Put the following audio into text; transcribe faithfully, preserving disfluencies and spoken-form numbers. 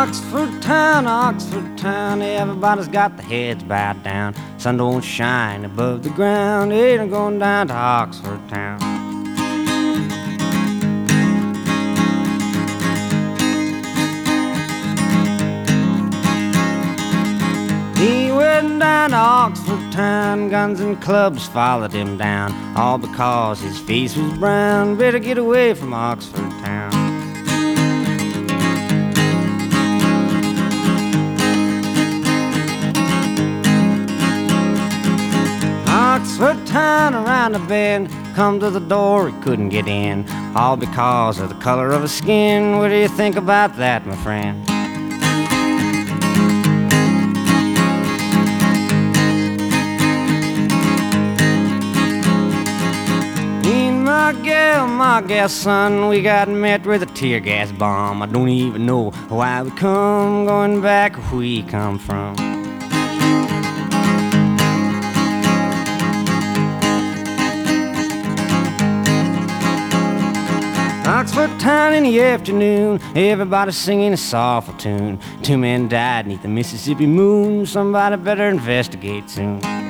Oxford town, Oxford town, everybody's got their heads bowed down. Sun don't shine above the ground, ain't I'm going down to Oxford town. He went down to Oxford town, guns and clubs followed him down, all because his face was brown. Better get away from Oxford town. Oxford town around the bend, come to the door, he couldn't get in, all because of the color of his skin. What do you think about that, my friend? My gal, my gal, son, we got met with a tear gas bomb. I don't even know why we come, going back where we come from. Oxford town in the afternoon, everybody singing a soulful tune. Two men died 'neath the Mississippi moon, somebody better investigate soon.